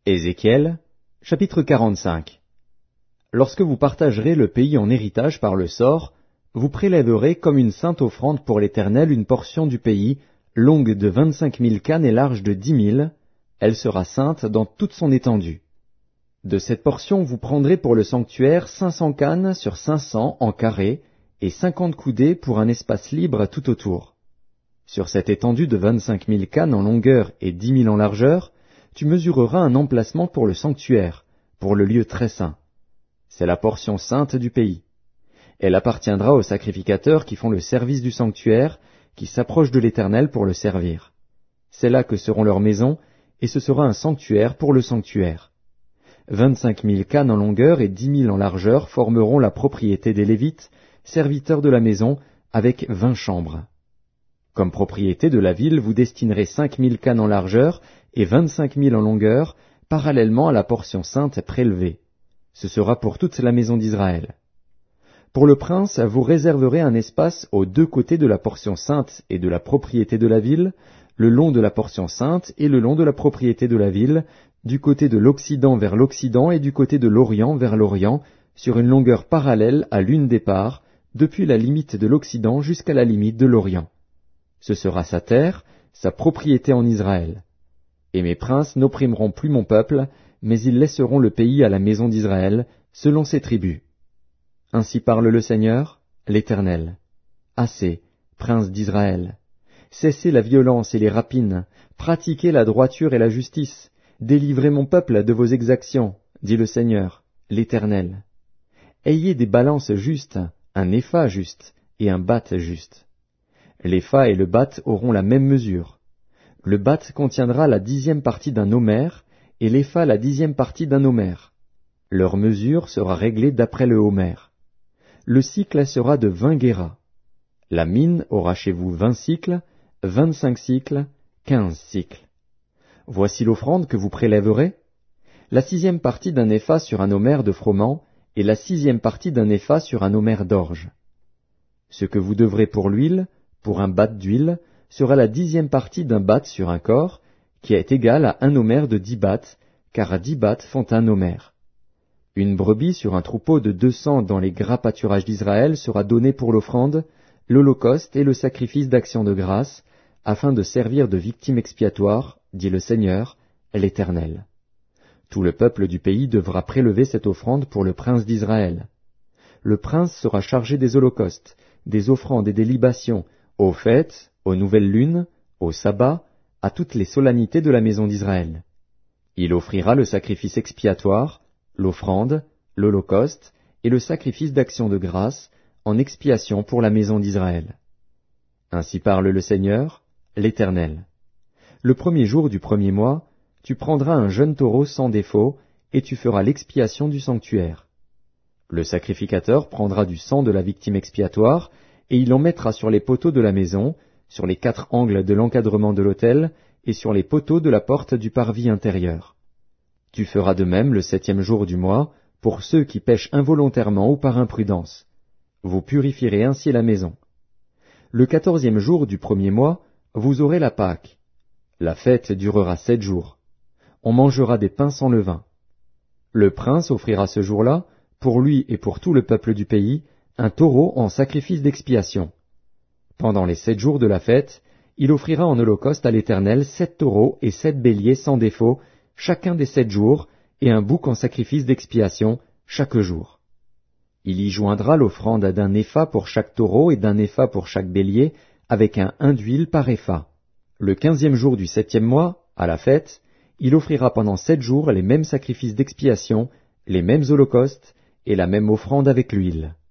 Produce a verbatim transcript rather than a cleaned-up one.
Ézéchiel, chapitre quarante-cinq. Lorsque vous partagerez le pays en héritage par le sort, vous prélèverez comme une sainte offrande pour l'Éternel une portion du pays, longue de vingt-cinq mille cannes et large de dix mille, elle sera sainte dans toute son étendue. De cette portion vous prendrez pour le sanctuaire cinq cents cannes sur cinq cents en carré, et cinquante coudées pour un espace libre tout autour. Sur cette étendue de vingt-cinq mille cannes en longueur et dix mille en largeur, tu mesureras un emplacement pour le sanctuaire, pour le lieu très saint. C'est la portion sainte du pays. Elle appartiendra aux sacrificateurs qui font le service du sanctuaire, qui s'approchent de l'Éternel pour le servir. C'est là que seront leurs maisons, et ce sera un sanctuaire pour le sanctuaire. Vingt-cinq mille cannes en longueur et dix mille en largeur formeront la propriété des Lévites, serviteurs de la maison, avec vingt chambres. Comme propriété de la ville, vous destinerez cinq mille cannes en largeur et vingt-cinq mille en longueur, parallèlement à la portion sainte prélevée. Ce sera pour toute la maison d'Israël. Pour le prince, vous réserverez un espace aux deux côtés de la portion sainte et de la propriété de la ville, le long de la portion sainte et le long de la propriété de la ville, du côté de l'Occident vers l'Occident et du côté de l'Orient vers l'Orient, sur une longueur parallèle à l'une des parts, depuis la limite de l'Occident jusqu'à la limite de l'Orient. Ce sera sa terre, sa propriété en Israël. Et mes princes n'opprimeront plus mon peuple, mais ils laisseront le pays à la maison d'Israël, selon ses tribus. Ainsi parle le Seigneur, l'Éternel. Assez, princes d'Israël. Cessez la violence et les rapines, pratiquez la droiture et la justice, délivrez mon peuple de vos exactions, dit le Seigneur, l'Éternel. Ayez des balances justes, un épha juste et un bath juste. L'épha et le bath auront la même mesure. Le bath contiendra la dixième partie d'un homère, et l'épha la dixième partie d'un homère. Leur mesure sera réglée d'après le homère. Le cycle sera de vingt guéras. La mine aura chez vous vingt cycles, vingt-cinq cycles, quinze cycles. Voici l'offrande que vous prélèverez. La sixième partie d'un épha sur un homère de froment, et la sixième partie d'un épha sur un homère d'orge. Ce que vous devrez pour l'huile, pour un bath d'huile, sera la dixième partie d'un bath sur un corps, qui est égal à un homère de dix baths, car dix baths font un homère. Une brebis sur un troupeau de deux cents dans les gras pâturages d'Israël sera donnée pour l'offrande, l'holocauste et le sacrifice d'action de grâce, afin de servir de victime expiatoire, dit le Seigneur, l'Éternel. Tout le peuple du pays devra prélever cette offrande pour le prince d'Israël. Le prince sera chargé des holocaustes, des offrandes et des libations, aux fêtes, aux nouvelles lunes, aux sabbats, à toutes les solennités de la maison d'Israël. Il offrira le sacrifice expiatoire, l'offrande, l'holocauste et le sacrifice d'action de grâce en expiation pour la maison d'Israël. Ainsi parle le Seigneur, l'Éternel. Le premier jour du premier mois, tu prendras un jeune taureau sans défaut, et tu feras l'expiation du sanctuaire. Le sacrificateur prendra du sang de la victime expiatoire, et il en mettra sur les poteaux de la maison, sur les quatre angles de l'encadrement de l'autel, et sur les poteaux de la porte du parvis intérieur. Tu feras de même le septième jour du mois, pour ceux qui pêchent involontairement ou par imprudence. Vous purifierez ainsi la maison. Le quatorzième jour du premier mois, vous aurez la Pâque. La fête durera sept jours. On mangera des pains sans levain. Le prince offrira ce jour-là, pour lui et pour tout le peuple du pays, un taureau en sacrifice d'expiation. Pendant les sept jours de la fête, il offrira en holocauste à l'Éternel sept taureaux et sept béliers sans défaut, chacun des sept jours, et un bouc en sacrifice d'expiation, chaque jour. Il y joindra l'offrande d'un épha pour chaque taureau et d'un épha pour chaque bélier, avec un hin d'huile par épha. Le quinzième jour du septième mois, à la fête, il offrira pendant sept jours les mêmes sacrifices d'expiation, les mêmes holocaustes, et la même offrande avec l'huile.